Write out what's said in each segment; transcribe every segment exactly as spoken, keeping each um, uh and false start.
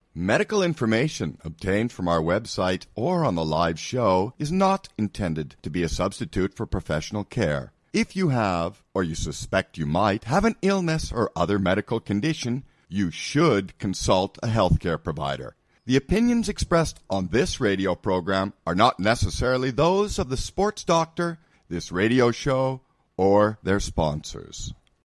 Medical information obtained from our website or on the live show is not intended to be a substitute for professional care. If you have, or you suspect you might, have an illness or other medical condition, you should consult a healthcare provider. The opinions expressed on this radio program are not necessarily those of the sports doctor, this radio show, or their sponsors.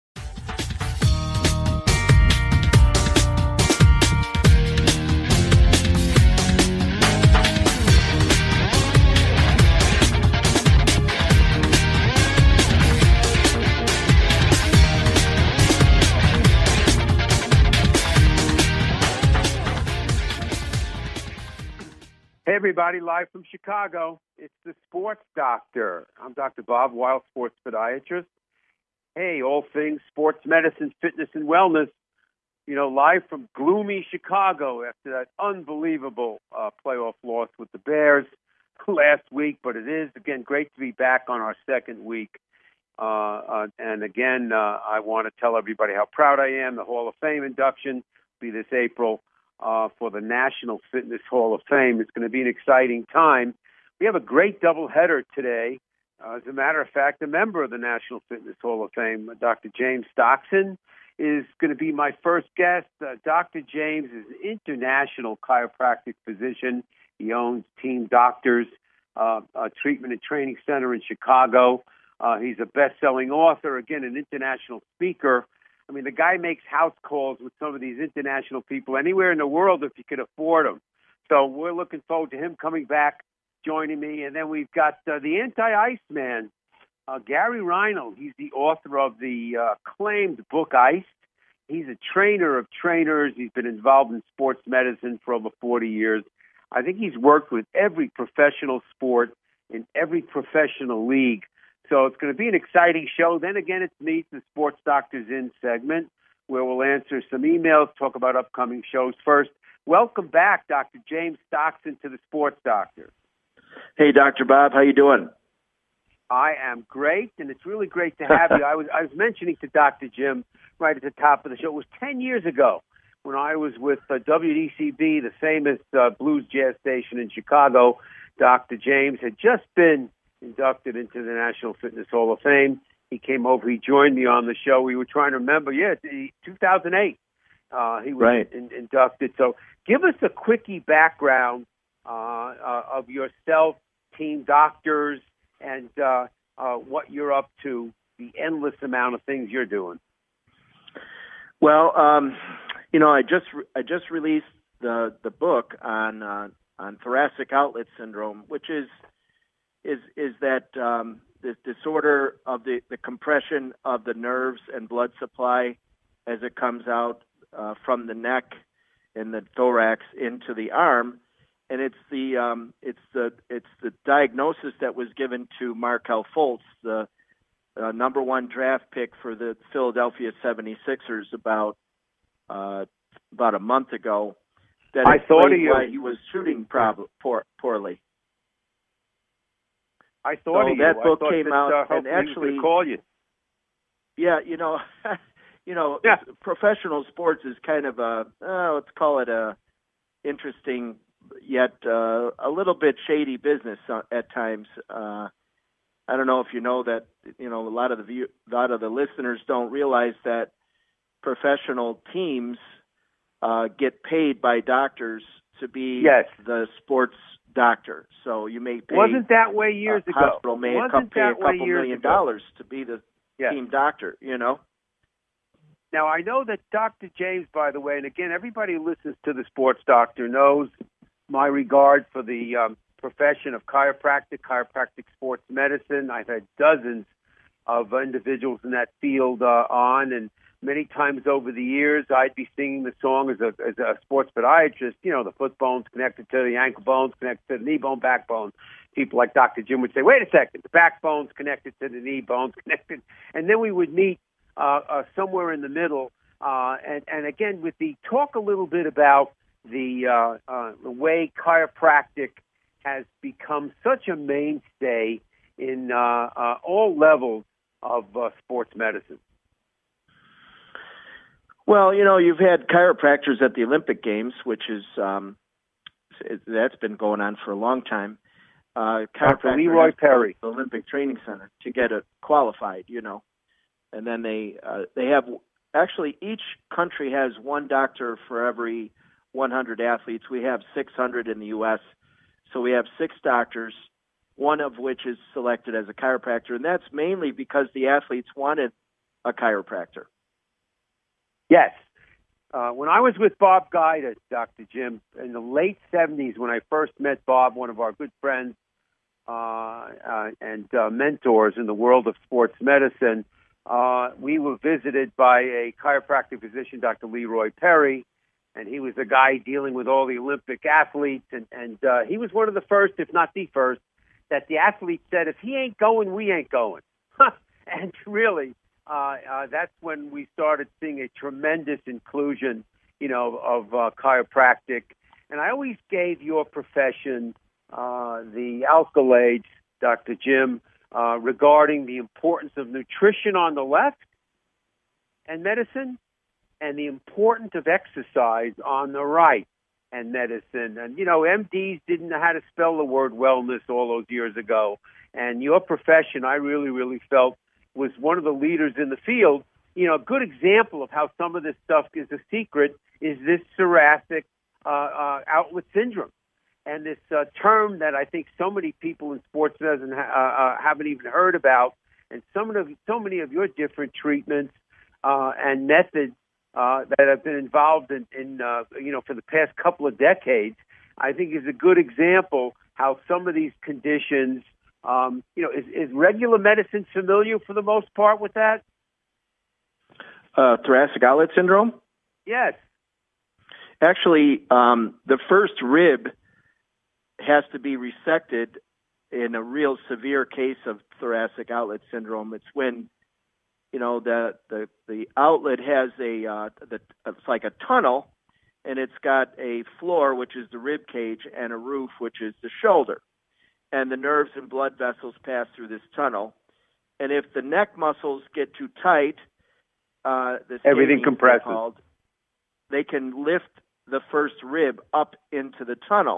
Hey, everybody, live from Chicago. It's the Sports Doctor. I'm Doctor Bob Weil, sports podiatrist. Hey, all things sports medicine, fitness, and wellness. You know, live from gloomy Chicago after that unbelievable uh, playoff loss with the Bears last week. But it is, again, great to be back on our second week. Uh, uh, and, again, uh, I want to tell everybody how proud I am. The Hall of Fame induction will be this April. Uh, for the National Fitness Hall of Fame. It's going to be an exciting time. We have a great doubleheader today. Uh, as a matter of fact, a member of the National Fitness Hall of Fame, Doctor James Stockton, is going to be my first guest. Uh, Doctor James is an international chiropractic physician. He owns Team Doctors, uh, a treatment and training center in Chicago. Uh, he's a best-selling author, again, an international speaker. I mean, the guy makes house calls with some of these international people anywhere in the world if you could afford them. So we're looking forward to him coming back, joining me. And then we've got uh, the anti-Iceman, uh, Gary Reinold. He's the author of the uh, acclaimed book, Iced. He's a trainer of trainers. He's been involved in sports medicine for over forty years. I think he's worked with every professional sport in every professional league. So it's going to be an exciting show. Then again, it's me, the Sports Doctors In segment, where we'll answer some emails, talk about upcoming shows. First, welcome back, Doctor James Stockton, to the Sports Doctor. Hey, Doctor Bob, how you doing? I am great, and it's really great to have you. I was I was mentioning to Doctor Jim right at the top of the show, it was ten years ago when I was with uh, W D C B, the famous uh, blues jazz station in Chicago. Doctor James had just been inducted into the National Fitness Hall of Fame. He came over. He joined me on the show. We were trying to remember, yeah, two thousand eight. Uh, he was right. in, inducted. So give us a quickie background uh, uh, of yourself, Team Doctors, and uh, uh, what you're up to, the endless amount of things you're doing. Well, um, you know, I just re- I just released the the book on uh, on thoracic outlet syndrome, which is is is that um, this disorder of the, the compression of the nerves and blood supply as it comes out uh, from the neck and the thorax into the arm, and it's the um, it's the it's the diagnosis that was given to Markelle Fultz, the uh, number one draft pick for the Philadelphia seventy-sixers about uh, about a month ago. That I thought of you. Why he was shooting prob- poor, poorly. I thought so of you. that book I came that, out, uh, and actually call you. Yeah, you know, you know, yeah. professional sports is kind of a uh, let's call it a interesting yet uh, a little bit shady business at times. Uh, I don't know if you know that. You know, a lot of the view, a lot of the listeners don't realize that professional teams uh, get paid by doctors to be yes. the sports doctor. So you may pay. Wasn't that way years uh, ago? Hospital may Wasn't pay a couple million ago? dollars to be the yes. team doctor. You know. Now I know that Doctor James, by the way, and again, everybody who listens to the Sports Doctor knows my regard for the um, profession of chiropractic, chiropractic sports medicine. I've had dozens of individuals in that field uh, on, and many times over the years, I'd be singing the song as a, as a sports podiatrist, you know, the foot bone's connected to the ankle bones, connected to the knee bone, backbone. People like Doctor Jim would say, wait a second, the backbone's connected to the knee bone's connected. And then we would meet uh, uh, somewhere in the middle. Uh, and, and again, with the talk a little bit about the, uh, uh, the way chiropractic has become such a mainstay in uh, uh, all levels of uh, sports medicine. Well, you know, you've had chiropractors at the Olympic Games, which is um, that's been going on for a long time. Uh, Doctor Leroy Perry, the Olympic Training Center, to get it qualified. You know, and then they uh, they have actually each country has one doctor for every one hundred athletes. We have six hundred in the U S, so we have six doctors, one of which is selected as a chiropractor, and that's mainly because the athletes wanted a chiropractor. Yes. Uh, when I was with Bob Guida, Doctor Jim, in the late seventies, when I first met Bob, one of our good friends uh, uh, and uh, mentors in the world of sports medicine, uh, we were visited by a chiropractic physician, Doctor Leroy Perry, and he was a guy dealing with all the Olympic athletes, and, and uh, he was one of the first, if not the first, that the athlete said, if he ain't going, we ain't going. And really, Uh, uh, that's when we started seeing a tremendous inclusion, you know, of uh, chiropractic. And I always gave your profession uh, the accolades, Doctor Jim, uh, regarding the importance of nutrition on the left and medicine, and the importance of exercise on the right and medicine. And, you know, M Ds didn't know how to spell the word wellness all those years ago. And your profession, I really, really felt, was one of the leaders in the field. You know, a good example of how some of this stuff is a secret is this thoracic uh, uh, outlet syndrome. And this uh, term that I think so many people in sports medicine ha- uh, haven't even heard about, and some of the, so many of your different treatments uh, and methods uh, that have been involved in, in uh, you know, for the past couple of decades, I think is a good example how some of these conditions, Um, you know, is, is regular medicine familiar for the most part with that? Uh, thoracic outlet syndrome? Yes. Actually, um, the first rib has to be resected in a real severe case of thoracic outlet syndrome. It's when, you know, the the, the outlet has a uh, the, it's like a tunnel, and it's got a floor, which is the rib cage, and a roof, which is the shoulder. And the nerves and blood vessels pass through this tunnel. And if the neck muscles get too tight, uh, the everything compresses. Called, they can lift the first rib up into the tunnel.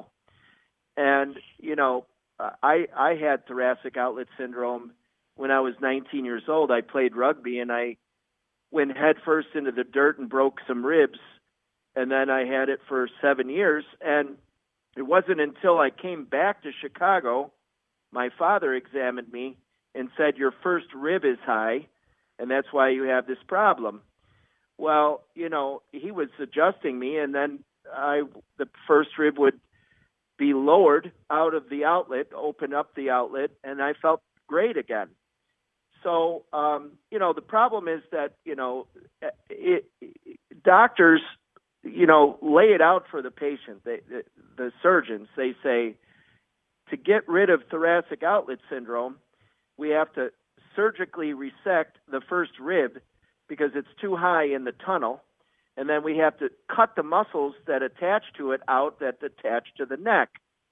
And, you know, I, I had thoracic outlet syndrome when I was nineteen years old. I played rugby, and I went headfirst into the dirt and broke some ribs. And then I had it for seven years. And it wasn't until I came back to Chicago, my father examined me and said, your first rib is high, and that's why you have this problem. Well, you know, he was adjusting me, and then I, the first rib would be lowered out of the outlet, open up the outlet, and I felt great again. So, um, you know, the problem is that, you know, it, it, doctors, you know, lay it out for the patient. They, the, the surgeons, they say, to get rid of thoracic outlet syndrome, we have to surgically resect the first rib because it's too high in the tunnel, and then we have to cut the muscles that attach to it out that attach to the neck.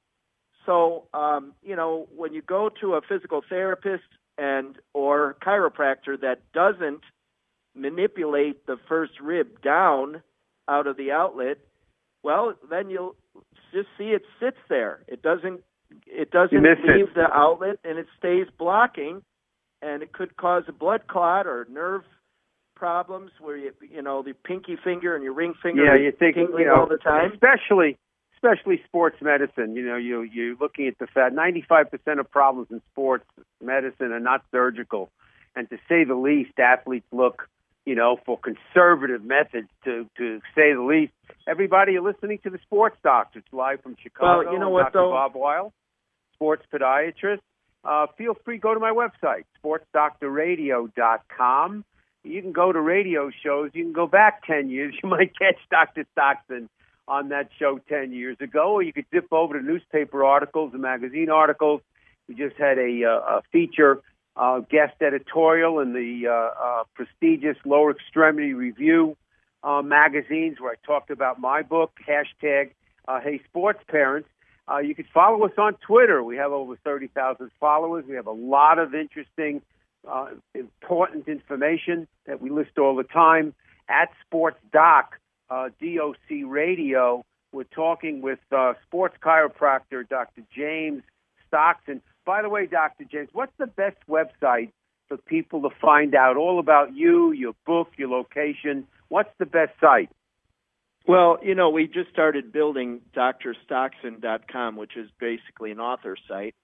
So, um, you know, when you go to a physical therapist and or chiropractor that doesn't manipulate the first rib down out of the outlet, well, then you'll just see it sits there. It doesn't it doesn't leave it. the outlet, and it stays blocking, and it could cause a blood clot or nerve problems where you you know the pinky finger and your ring finger yeah, you think tingling you know, all the time. Especially especially sports medicine. You know, you you're looking at the fact ninety-five percent of problems in sports medicine are not surgical, and to say the least, athletes look, you know, for conservative methods, to, to say the least. Everybody, you're listening to the Sports Doctor. It's live from Chicago. Well, you know what, Doctor though? Bob Weil, sports podiatrist. Uh, feel free, go to my website, sports doctor radio dot com. You can go to radio shows. You can go back ten years. You might catch Doctor Stockton on that show ten years ago, or you could dip over to newspaper articles and magazine articles. We just had a, uh, a feature Uh, guest editorial in the uh, uh, prestigious Lower Extremity Review uh, magazines, where I talked about my book, hashtag uh, Hey Sports Parents. Uh, you can follow us on Twitter. We have over thirty thousand followers. We have a lot of interesting, uh, important information that we list all the time. at Sports Doc, uh, D O C Radio. We're talking with uh, sports chiropractor Doctor James Stockton. By the way, Doctor James, what's the best website for people to find out all about you, your book, your location? What's the best site? Well, you know, we just started building D R stockton dot com, which is basically an author site,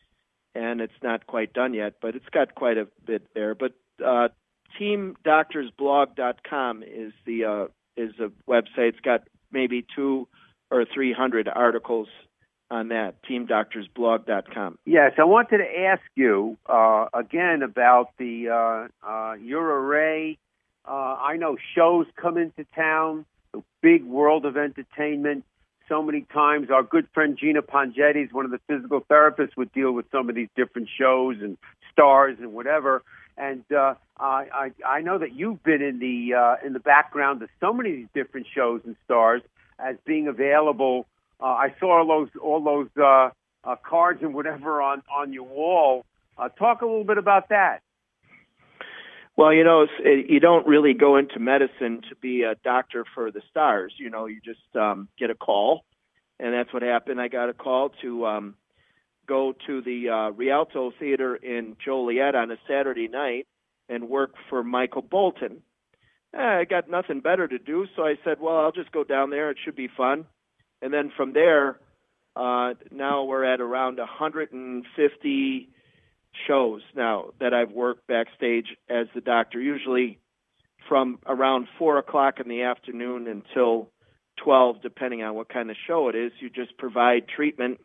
and it's not quite done yet, but it's got quite a bit there. But uh, team doctors blog dot com is the uh, is a website. It's got maybe two or three hundred articles on that. team doctors blog dot com. Yes, I wanted to ask you uh, again about the uh, uh, your array. Uh, I know shows come into town. The big world of entertainment. So many times our good friend Gina Pongetti, one of the physical therapists, would deal with some of these different shows and stars and whatever. And uh, I, I know that you've been in the uh, in the background of so many of these different shows and stars as being available. Uh, I saw all those all those uh, uh, cards and whatever on, on your wall. Uh, talk a little bit about that. Well, you know, it's, you don't really go into medicine to be a doctor for the stars. You know, you just um, get a call, and that's what happened. I got a call to um, go to the uh, Rialto Theater in Joliet on a Saturday night and work for Michael Bolton. Eh, I got nothing better to do, so I said, well, I'll just go down there. It should be fun. And then from there, uh, now we're at around one hundred fifty shows now that I've worked backstage as the doctor, usually from around four o'clock in the afternoon until twelve, depending on what kind of show it is. You just provide treatment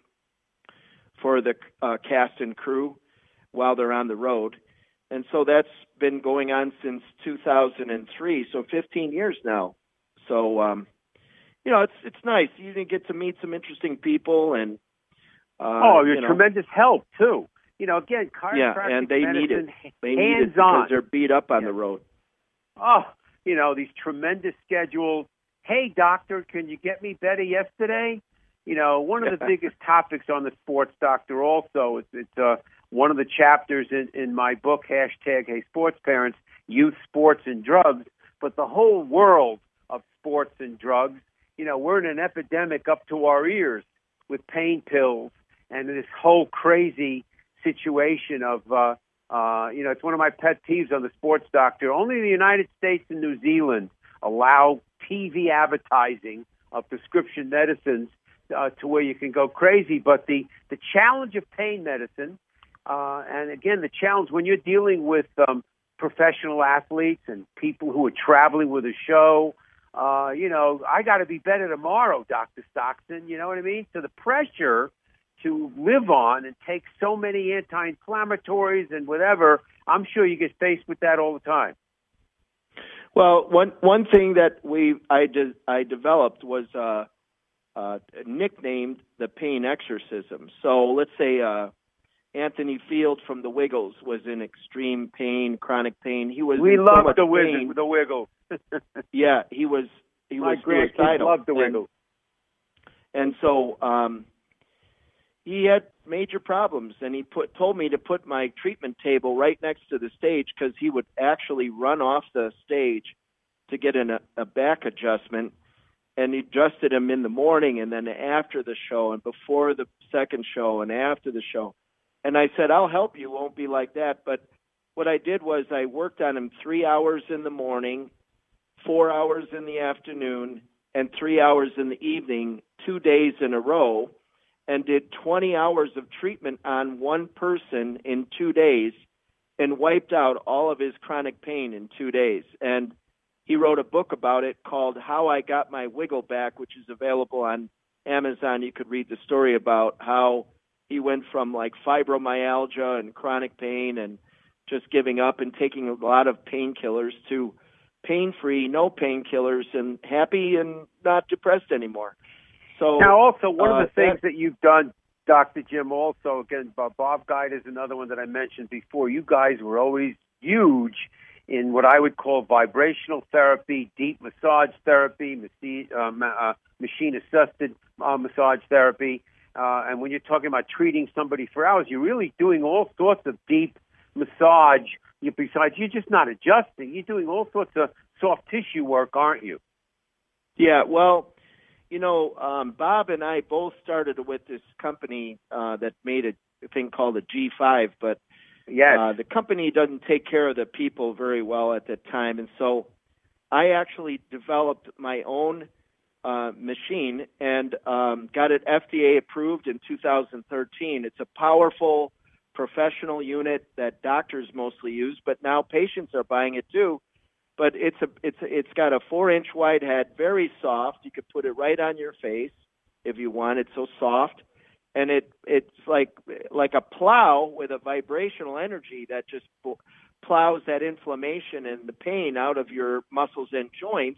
for the uh, cast and crew while they're on the road. And so that's been going on since two thousand three, so fifteen years now. So, um, you know, it's it's nice. You get to meet some interesting people. and uh, Oh, you're you know, tremendous help, too. You know, again, chiropractic yeah, and they medicine, need it. They need it hands-on. because they're beat up on Yeah. the road. Oh, you know, these tremendous schedules. Hey, doctor, can you get me better yesterday? You know, one of the biggest topics on the Sports Doctor also, it's, it's uh, one of the chapters in, in my book, hashtag Hey Sports Parents, Youth, Sports, and Drugs, but the whole world of sports and drugs. You know, we're in an epidemic up to our ears with pain pills and this whole crazy situation of, uh, uh, you know, it's one of my pet peeves on the Sports Doctor. Only the United States and New Zealand allow T V advertising of prescription medicines uh, to where you can go crazy. But the, the challenge of pain medicine, uh, and again, the challenge when you're dealing with um, professional athletes and people who are traveling with a show, uh, you know, I got to be better tomorrow, Doctor Stockton. You know what I mean? So the pressure to live on and take so many anti-inflammatories and whatever, I'm sure you get faced with that all the time. Well, one one thing that we I de- I developed was uh, uh, nicknamed the pain exorcism. So let's say uh, Anthony Field from the Wiggles was in extreme pain, chronic pain. He was we in love so much the pain. Wiggles, the Wiggles. Yeah, he was he My was grandkids suicidal. love the and, Wiggles. and so um, he had major problems, and he put told me to put my treatment table right next to the stage because he would actually run off the stage to get in a, a back adjustment, and he adjusted him in the morning and then after the show and before the second show and after the show. And I said, I'll help you. It won't be like that. But what I did was I worked on him three hours in the morning, four hours in the afternoon, and three hours in the evening, two days in a row, and did twenty hours of treatment on one person in two days and wiped out all of his chronic pain in two days. And he wrote a book about it called How I Got My Wiggle Back, which is available on Amazon. You could read the story about how he went from like fibromyalgia and chronic pain and just giving up and taking a lot of painkillers to pain-free, no painkillers, and happy and not depressed anymore. So now, also, one uh, of the things that, that you've done, Doctor Jim, also, again, Bob Guide is another one that I mentioned before. You guys were always huge in what I would call vibrational therapy, deep massage therapy, uh, machine-assisted uh, massage therapy. Uh, and when you're talking about treating somebody for hours, you're really doing all sorts of deep massage. You, besides, you're just not adjusting. You're doing all sorts of soft tissue work, aren't you? Yeah, well, you know, um, Bob and I both started with this company uh, that made a thing called a G five, but yes. uh, the company doesn't take care of the people very well at that time. And so I actually developed my own uh, machine and um, got it F D A approved in two thousand thirteen. It's a powerful professional unit that doctors mostly use, but now patients are buying it too. But it's a it's a, it's got a four inch wide head, very soft. You could put it right on your face if you want. It's so soft, and it it's like like a plow with a vibrational energy that just plows that inflammation and the pain out of your muscles and joints.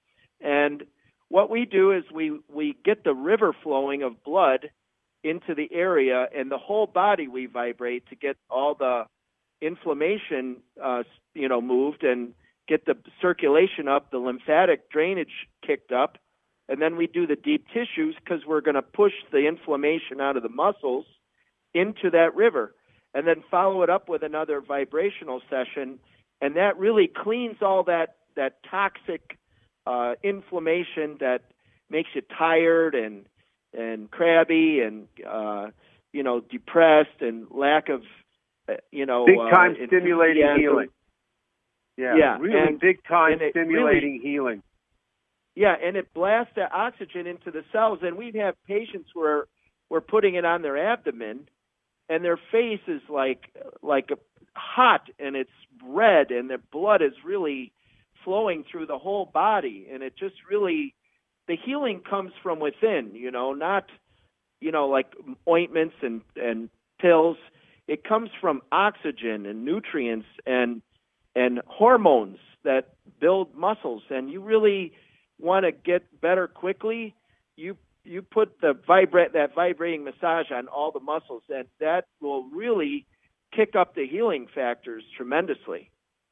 And what we do is we we get the river flowing of blood into the area, and the whole body we vibrate to get all the inflammation uh, you know moved and get the circulation up, the lymphatic drainage kicked up, and then we do the deep tissues because we're going to push the inflammation out of the muscles into that river, and then follow it up with another vibrational session, and that really cleans all that, that toxic uh, inflammation that makes you tired and and crabby and uh, you know depressed and lack of uh, you know big time uh, stimulating healing. Yeah, yeah, really and, big time really, stimulating healing. Yeah, and it blasts the oxygen into the cells. And we'd have patients where we're putting it on their abdomen, and their face is like like a, hot, and it's red, and their blood is really flowing through the whole body. And it just really, the healing comes from within, you know, not, you know, like ointments and, and pills. It comes from oxygen and nutrients and and hormones that build muscles. And you really want to get better quickly, you you put the vibrate that vibrating massage on all the muscles, and that will really kick up the healing factors tremendously.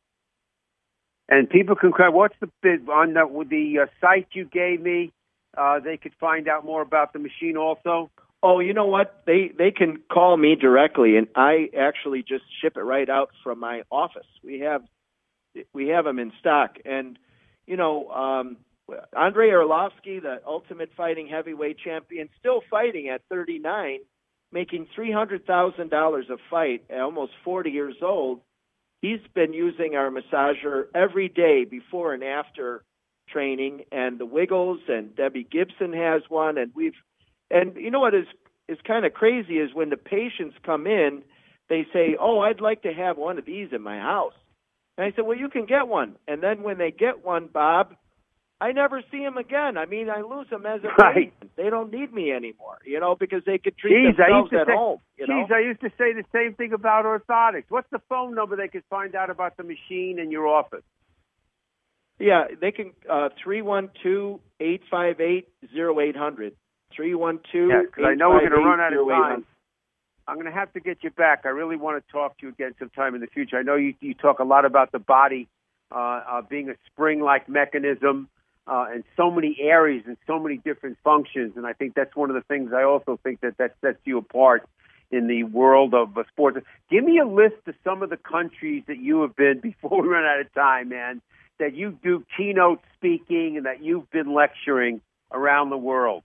And people can, what's the bid on the, with the uh, site you gave me? Uh, they could find out more about the machine also. Oh, you know what? They they can call me directly, and I actually just ship it right out from my office. We have we have them in stock, and you know, um, Andrei Arlovsky, the Ultimate Fighting Heavyweight Champion, still fighting at thirty-nine, making three hundred thousand dollars a fight at almost forty years old. He's been using our massager every day before and after training, and the Wiggles, and Debbie Gibson has one, and we've. And you know what is is kind of crazy is when the patients come in, they say, "Oh, I'd like to have one of these in my house." And I said, "Well, you can get one." And then when they get one, Bob, I never see them again. I mean, I lose them as a right. patient. They don't need me anymore, you know, because they could treat Jeez, themselves at say, home. You know? Geez, I used to say the same thing about orthotics. What's the phone number they could find out about the machine in your office? Yeah, they can uh, three one two, eight five eight, zero eight hundred. three one two, yeah, because I know we're going to run out of time. I'm going to have to get you back. I really want to talk to you again sometime in the future. I know you, you talk a lot about the body uh, uh, being a spring-like mechanism uh, and so many areas and so many different functions, and I think that's one of the things I also think that, that sets you apart in the world of uh, sports. Give me a list of some of the countries that you have been, before we run out of time, man, that you do keynote speaking and that you've been lecturing around the world.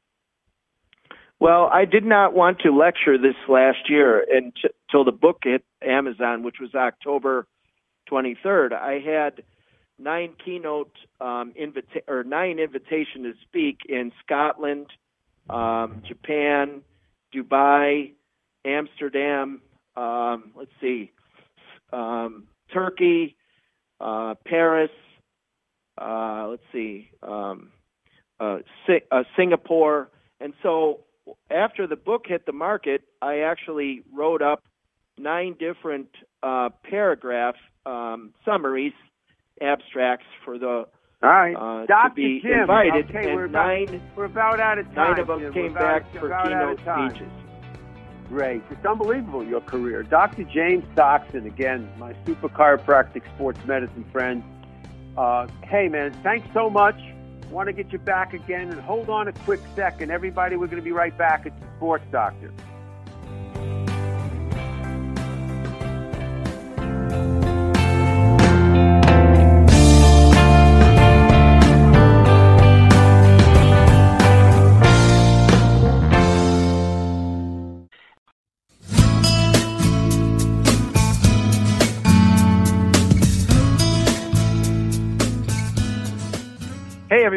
Well, I did not want to lecture this last year until the book hit Amazon, which was October twenty-third. I had nine keynote um, invita- or nine invitation to speak in Scotland, um, Japan, Dubai, Amsterdam. Um, let's see, um, Turkey, uh, Paris. Uh, let's see, um, uh, si- uh, Singapore, and so. After the book hit the market, I actually wrote up nine different uh, paragraph um, summaries, abstracts for the All right. uh, Doctor to be Jim, invited, okay, and we're about, nine we're about out of time. nine of them Jim. came we're about, back for about keynote speeches. Great. It's unbelievable, your career. Doctor James Stockton, again, my super chiropractic sports medicine friend. Uh, hey, man, thanks so much. Want to get you back again, and hold on a quick second. Everybody, we're going to be right back at the Sports Doctor.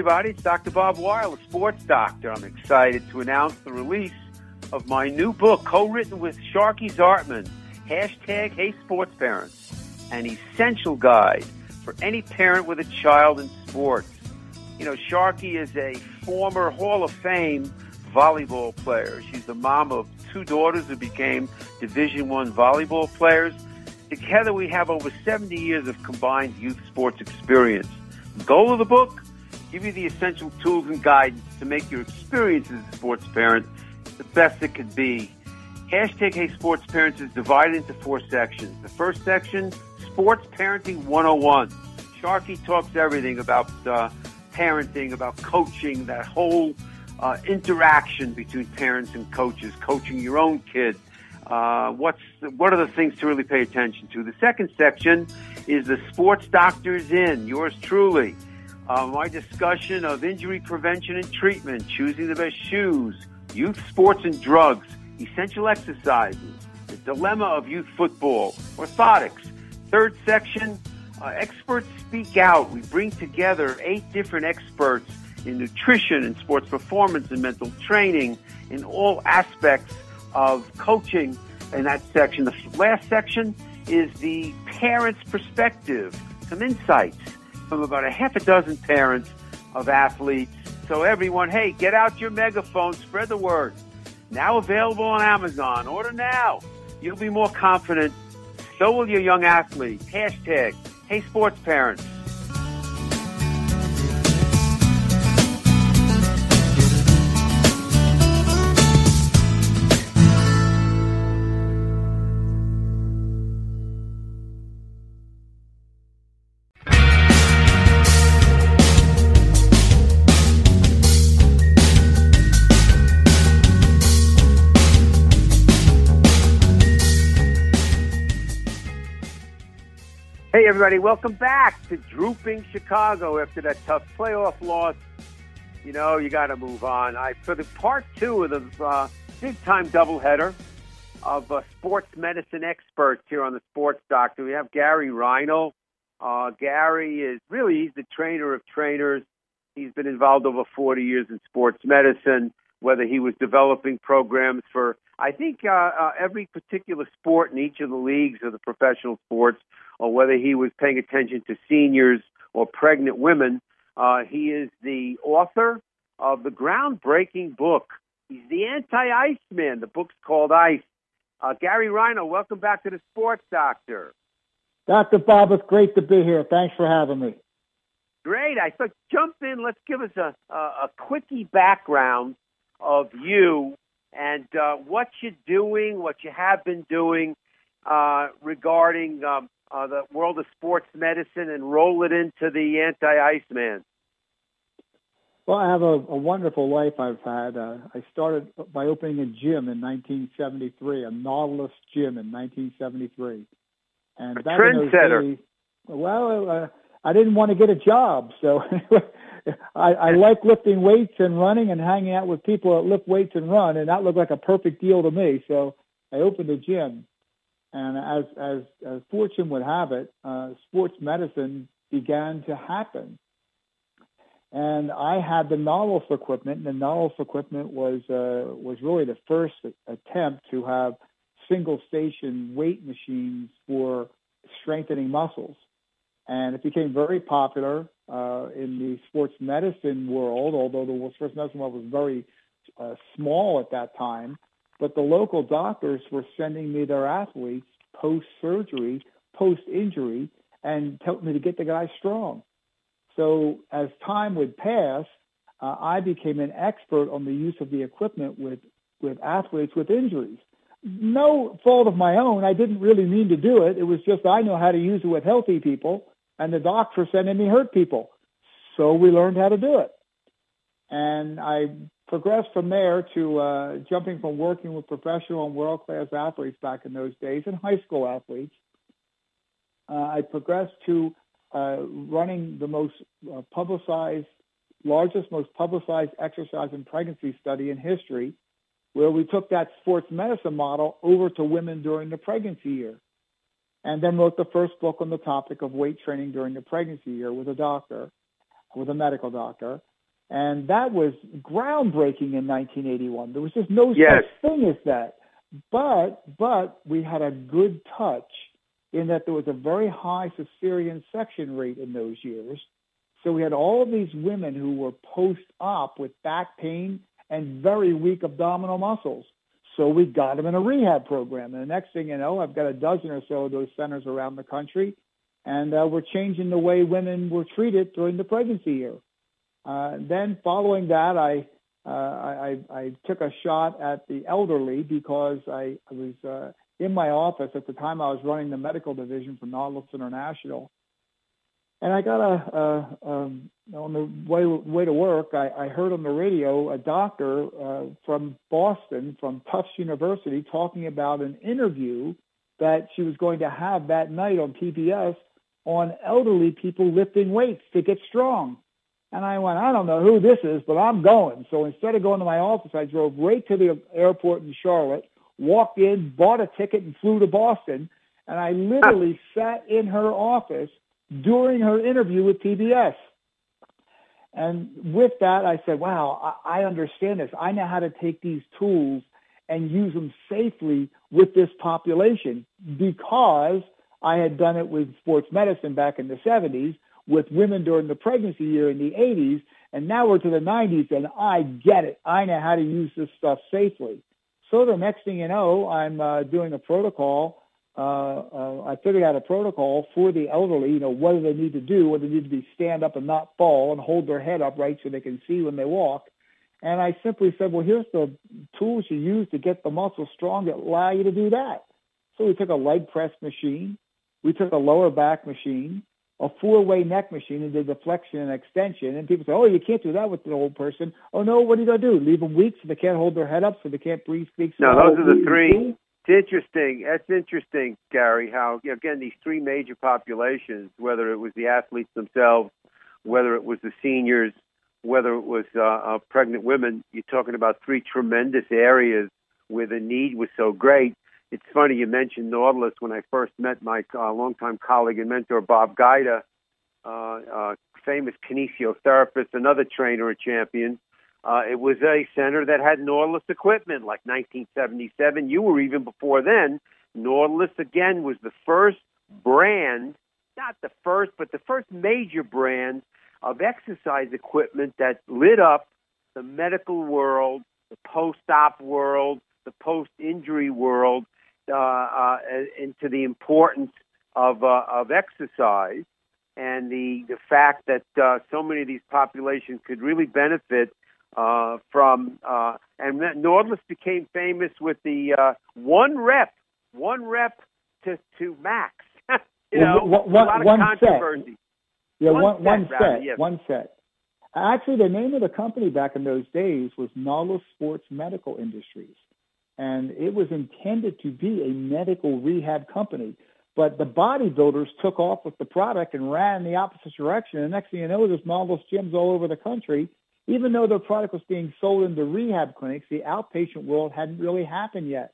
everybody. It's Doctor Bob Weil, a sports doctor. I'm excited to announce the release of my new book, co-written with Sharky Zartman, hashtag Hey Sports Parents, an essential guide for any parent with a child in sports. You know, Sharky is a former Hall of Fame volleyball player. She's the mom of two daughters who became Division One volleyball players. Together, we have over seventy years of combined youth sports experience. The goal of the book, give you the essential tools and guidance to make your experience as a sports parent the best it could be. Hashtag Hey Sports Parents is divided into four sections. The first section, Sports Parenting one oh one. Sharky talks everything about uh, parenting, about coaching, that whole uh, interaction between parents and coaches, coaching your own kid. Uh, what's what are the things to really pay attention to? The second section is the Sports Doctor's In, yours truly. Uh, my discussion of injury prevention and treatment, choosing the best shoes, youth sports and drugs, essential exercises, the dilemma of youth football, orthotics. Third section, uh, experts speak out. We bring together eight different experts in nutrition and sports performance and mental training in all aspects of coaching in that section. The last section is the parent's perspective, some insights from about a half a dozen parents of athletes. So everyone, hey, get out your megaphone, spread the word. Now available on Amazon. Order now. You'll be more confident. So will your young athlete. Hashtag Hey Sports Parents. Hey, everybody, welcome back to Drooping Chicago after that tough playoff loss. You know, you got to move on. I For the part two of the uh, big-time doubleheader of uh, sports medicine experts here on the Sports Doctor, we have Gary Reinl. Uh, Gary is really, he's the trainer of trainers. He's been involved over forty years in sports medicine, whether he was developing programs for, I think, uh, uh, every particular sport in each of the leagues of the professional sports, or whether he was paying attention to seniors or pregnant women. Uh, he is the author of the groundbreaking book. He's the anti-Iceman. The book's called Ice. Uh, Gary Reinl, welcome back to the Sports Doctor. Doctor Bob, it's great to be here. Thanks for having me. Great. I thought, jump in. Let's give us a, a, a quickie background of you and uh, what you're doing, what you have been doing uh, regarding um, Uh, the world of sports medicine and roll it into the anti-Iceman. Well, I have a, a wonderful life I've had. Uh, I started by opening a gym in nineteen seventy-three, a Nautilus gym in nineteen seventy-three. And a back trendsetter. In those days, well, uh, I didn't want to get a job, so I, I like lifting weights and running and hanging out with people that lift weights and run, and that looked like a perfect deal to me. So I opened a gym. And as, as, as fortune would have it, uh, sports medicine began to happen. And I had the Nautilus equipment, and the Nautilus equipment was uh, was really the first attempt to have single-station weight machines for strengthening muscles. And it became very popular uh, in the sports medicine world, although the sports medicine world was very uh, small at that time. But the local doctors were sending me their athletes post-surgery, post-injury, and telling me to get the guy strong. So as time would pass, uh, I became an expert on the use of the equipment with, with athletes with injuries. No fault of my own. I didn't really mean to do it. It was just I know how to use it with healthy people, and the docs were sending me hurt people. So we learned how to do it. And I progressed from there to uh, jumping from working with professional and world-class athletes back in those days and high school athletes. Uh, I progressed to uh, running the most uh, publicized, largest, most publicized exercise and pregnancy study in history, where we took that sports medicine model over to women during the pregnancy year. And then wrote the first book on the topic of weight training during the pregnancy year with a doctor, with a medical doctor. And that was groundbreaking in nineteen eighty-one. There was just no Yes. such thing as that. But but we had a good touch in that there was a very high cesarean section rate in those years. So we had all of these women who were post-op with back pain and very weak abdominal muscles. So we got them in a rehab program. And the next thing you know, I've got a dozen or so of those centers around the country, and uh, we're changing the way women were treated during the pregnancy year. Uh, then following that, I, uh, I, I took a shot at the elderly because I, I was uh, in my office at the time. I was running the medical division for Nautilus International. And I got a, a, um, on the way, way to work, I, I heard on the radio a doctor uh, from Boston, from Tufts University, talking about an interview that she was going to have that night on P B S on elderly people lifting weights to get strong. And I went, I don't know who this is, but I'm going. So instead of going to my office, I drove right to the airport in Charlotte, walked in, bought a ticket, and flew to Boston. And I literally sat in her office during her interview with P B S. And with that, I said, wow, I, I understand this. I know how to take these tools and use them safely with this population because I had done it with sports medicine back in the seventies, with women during the pregnancy year in the eighties, and now we're to the nineties, and I get it. I know how to use this stuff safely. So the next thing you know, I'm uh, doing a protocol. Uh, uh, I figured out a protocol for the elderly, you know, what do they need to do, whether they need to be stand up and not fall and hold their head up right so they can see when they walk. And I simply said, well, here's the tools you use to get the muscles strong that allow you to do that. So we took a leg press machine. We took a lower back machine, a four-way neck machine, and did the flexion and extension. And people say, oh, you can't do that with an old person. Oh, no, what are you going to do? Leave them weak so they can't hold their head up, so they can't breathe, speak. No, those are the three. It's interesting. That's interesting, Gary, how, you know, again, these three major populations, whether it was the athletes themselves, whether it was the seniors, whether it was uh, uh, pregnant women, you're talking about three tremendous areas where the need was so great. It's funny you mentioned Nautilus. When I first met my uh, longtime colleague and mentor, Bob Gaida, uh, uh, famous kinesiotherapist, another trainer, a champion, uh, it was a center that had Nautilus equipment, like nineteen seventy-seven. You were even before then. Nautilus, again, was the first brand, not the first, but the first major brand of exercise equipment that lit up the medical world, the post-op world, the post-injury world, uh, uh, into the importance of uh, of exercise and the the fact that uh, so many of these populations could really benefit uh, from. Uh, and Nautilus became famous with the uh, one rep, one rep to to max. you know, well, one, a lot of one controversy. Set. Yeah, one, one, set, one set, rather, yes. one set. Actually, the name of the company back in those days was Nautilus Sports Medical Industries, and it was intended to be a medical rehab company. But the bodybuilders took off with the product and ran in the opposite direction. And the next thing you know, there's Nautilus gyms all over the country. Even though their product was being sold into rehab clinics, the outpatient world hadn't really happened yet.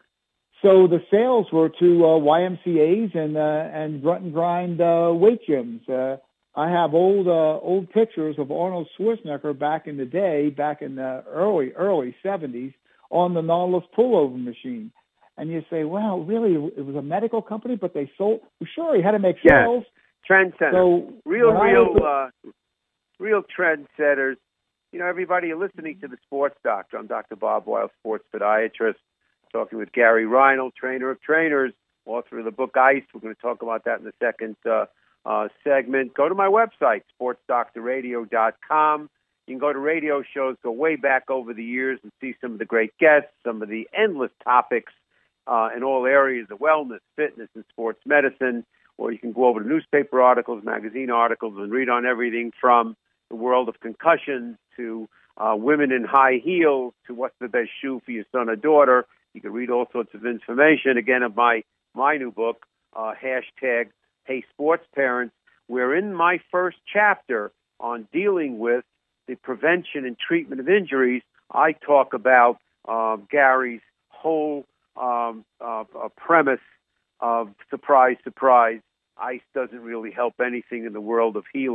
So the sales were to uh, Y M C As and uh, and grunt and grind uh, weight gyms. Uh, I have old uh, old pictures of Arnold Schwarzenegger back in the day, back in the early early seventies, on the Nautilus pullover machine. And you say, well, really, it was a medical company, but they sold. Well, sure, he had to make sales. Yes. Trendsetter. So real, real, was, uh, real trendsetters. You know, everybody, you're listening to the Sports Doctor. I'm Doctor Bob Weil, sports podiatrist, talking with Gary Reinl, trainer of trainers, author of the book Ice. We're going to talk about that in the second uh, uh, segment. Go to my website, sports doctor radio dot com. You can go to radio shows, go way back over the years and see some of the great guests, some of the endless topics uh, in all areas of wellness, fitness, and sports medicine. Or you can go over to newspaper articles, magazine articles, and read on everything from the world of concussions to uh, women in high heels to what's the best shoe for your son or daughter. You can read all sorts of information, again, of my, my new book, uh, hashtag Hey Sports Parents, where in my first chapter on dealing with the prevention and treatment of injuries, I talk about uh, Gary's whole um, uh, uh, premise of surprise, surprise, ice doesn't really help anything in the world of healing.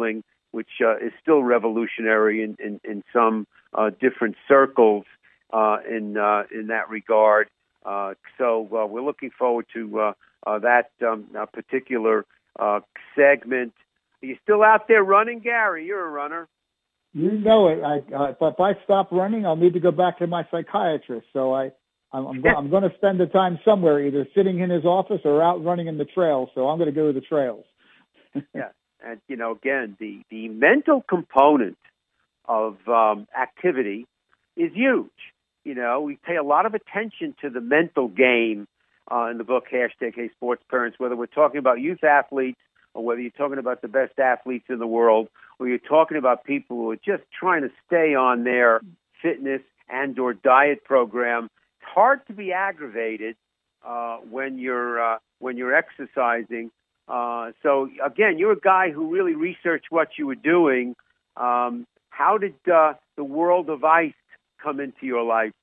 which uh, is still revolutionary in, in, in some uh, different circles uh, in uh, in that regard. Uh, so uh, we're looking forward to uh, uh, that um, uh, particular uh, segment. Are you still out there running, Gary? You're a runner. You know it. I, uh, if I stop running, I'll need to go back to my psychiatrist. So I, I'm, I'm, go- I'm going to spend the time somewhere, either sitting in his office or out running in the trails. So I'm going to go to the trails. Yeah, and you know, again, the, the mental component of um, activity is huge. You know, we pay a lot of attention to the mental game uh, in the book, hashtag Hey Sports Parents, whether we're talking about youth athletes or whether you're talking about the best athletes in the world, or you're talking about people who are just trying to stay on their fitness and or diet program. It's hard to be aggravated uh, when you're uh, when you're exercising. Uh, so again, you're a guy who really researched what you were doing. Um, how did uh, the world of ice come into your life?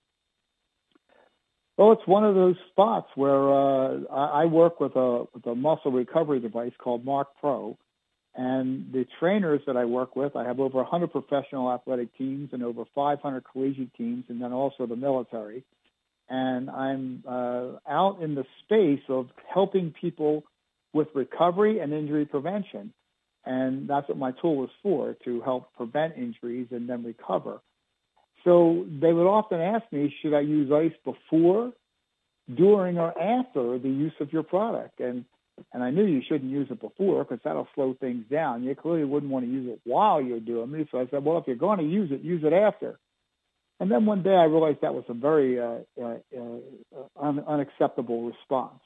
Well, it's one of those spots where uh, I, I work with a, with a muscle recovery device called Mark Pro, and the trainers that I work with, I have over one hundred professional athletic teams and over five hundred collegiate teams, and then also the military. And I'm uh, out in the space of helping people with recovery and injury prevention, and that's what my tool was for, to help prevent injuries and then recover. So they would often ask me, should I use ice before, during, or after the use of your product? And and I knew you shouldn't use it before because that'll slow things down. You clearly wouldn't want to use it while you're doing it. So I said, well, if you're going to use it, use it after. And then one day I realized that was a very uh, uh, uh, un- unacceptable response.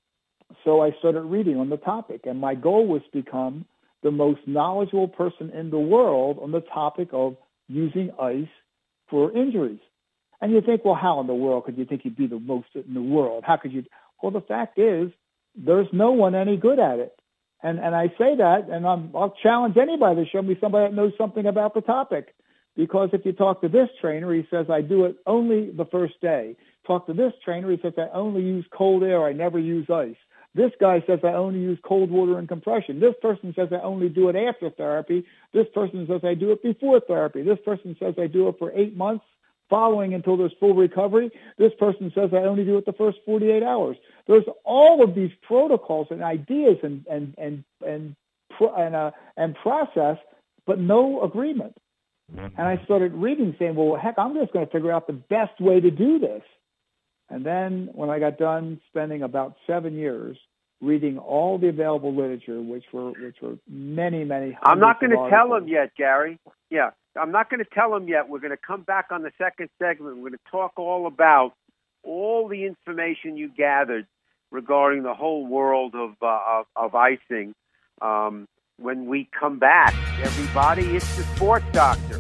So I started reading on the topic, and my goal was to become the most knowledgeable person in the world on the topic of using ice for injuries. And you think, well, how in the world could you think you'd be the most in the world? How could you? Well, the fact is, there's no one any good at it. And and I say that, and I'm, I'll challenge anybody to show me somebody that knows something about the topic. Because if you talk to this trainer, he says, I do it only the first day. Talk to this trainer, he says, I only use cold air, I never use ice. This guy says I only use cold water and compression. This person says I only do it after therapy. This person says I do it before therapy. This person says I do it for eight months following until there's full recovery. This person says I only do it the first forty-eight hours. There's all of these protocols and ideas and and and and and, uh, and process, but no agreement. And I started reading, saying, well, heck, I'm just going to figure out the best way to do this. And then when I got done spending about seven years reading all the available literature, which were which were many, many. I'm not going to tell them yet, Gary. Yeah, I'm not going to tell them yet. We're going to come back on the second segment. We're going to talk all about all the information you gathered regarding the whole world of uh, of, of icing. Um, when we come back, everybody, it's the Sports Doctor.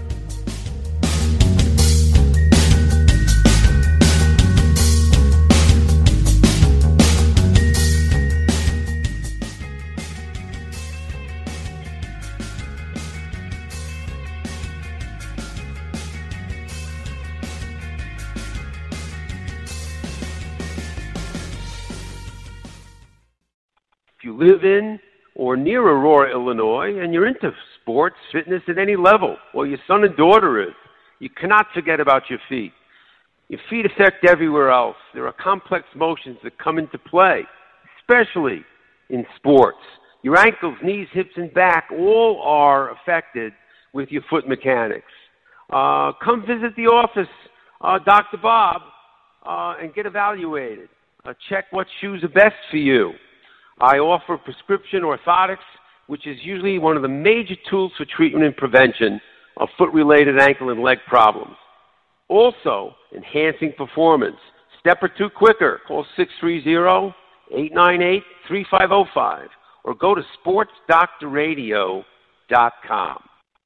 If you live in or near Aurora, Illinois, and you're into sports, fitness at any level, or your son and daughter is, you cannot forget about your feet. Your feet affect everywhere else. There are complex motions that come into play, especially in sports. Your ankles, knees, hips, and back all are affected with your foot mechanics. Uh, come visit the office, uh, Doctor Bob, uh, and get evaluated. Uh, check what shoes are best for you. I offer prescription orthotics, which is usually one of the major tools for treatment and prevention of foot-related ankle and leg problems. Also, enhancing performance. Step or two quicker. Call six three zero, eight nine eight, three five zero five or go to sports doctor radio dot com.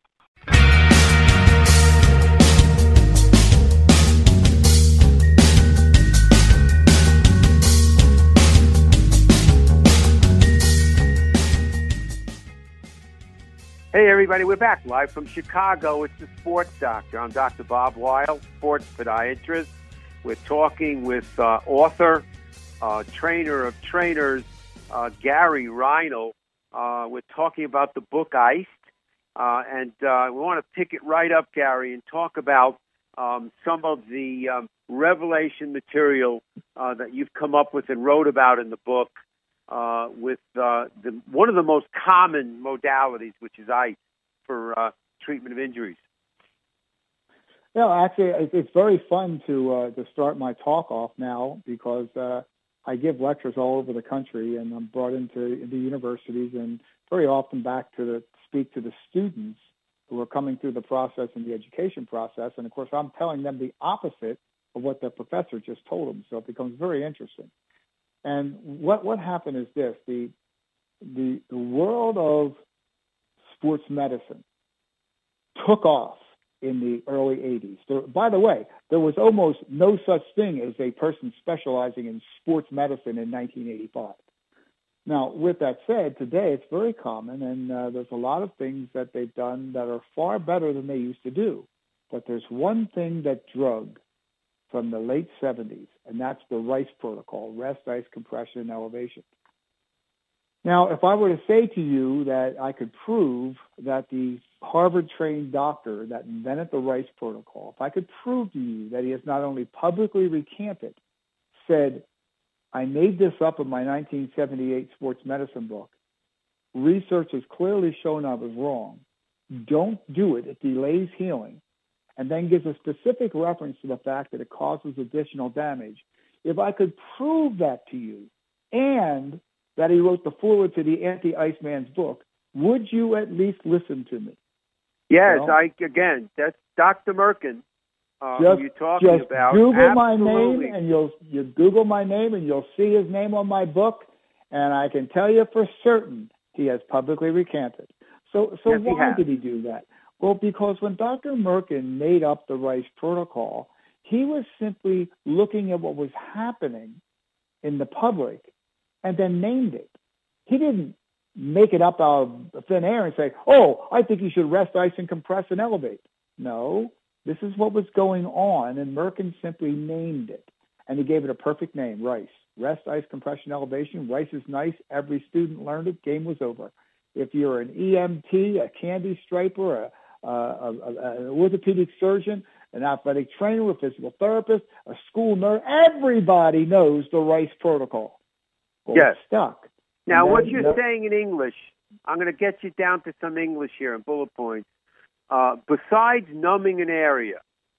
Hey, everybody, we're back live from Chicago. It's the Sports Doctor. I'm Doctor Bob Weil, sports podiatrist. We're talking with uh, author, uh, trainer of trainers, uh, Gary Reindl. Uh, we're talking about the book Iced, Uh, and uh, we want to pick it right up, Gary, and talk about um, some of the um, revelation material uh, that you've come up with and wrote about in the book uh, with uh, the, one of the most common modalities, which is ice, for uh, treatment of injuries. Yeah, actually, it's very fun to uh, to start my talk off now because uh, I give lectures all over the country, and I'm brought into the universities and very often back to the, speak to the students who are coming through the process and the education process. And, of course, I'm telling them the opposite of what their professor just told them. So it becomes very interesting. And what what happened is this. The, the, the world of sports medicine took off in the early eighties. There, by the way, there was almost no such thing as a person specializing in sports medicine in nineteen eighty-five. Now, with that said, today it's very common, and uh, there's a lot of things that they've done that are far better than they used to do. But there's one thing that drug from the late seventies, and that's the RICE protocol, rest, ice, compression, and elevation. Now, if I were to say to you that I could prove that the Harvard-trained doctor that invented the RICE protocol, if I could prove to you that he has not only publicly recanted, said, I made this up in my nineteen seventy-eight sports medicine book, research has clearly shown I was wrong, don't do it, it delays healing, and then gives a specific reference to the fact that it causes additional damage. If I could prove that to you, and that he wrote the foreword to the Anti-Iceman's book, would you at least listen to me? Yes, well, I again, that's Doctor Merkin. Uh, just, you're talking just about. Google Absolutely. my name, and you'll you Google my name, and you'll see his name on my book. And I can tell you for certain he has publicly recanted. So, so yes, why did he do that? Well, because when Doctor Merkin made up the RICE protocol, he was simply looking at what was happening in the public, and then named it. He didn't make it up out of thin air and say, "Oh, I think you should rest, ice, and compress and elevate." No. This is what was going on, and Merkin simply named it, and he gave it a perfect name, RICE. Rest, ice, compression, elevation. RICE is nice. Every student learned it. Game was over. If you're an E M T, a candy striper, a, a, a, a, an orthopedic surgeon, an athletic trainer, a physical therapist, a school nurse, everybody knows the RICE protocol. Well, yes. It's stuck. Now, then, what you're no, saying in English, I'm going to get you down to some English here in bullet points. Uh, besides numbing an area,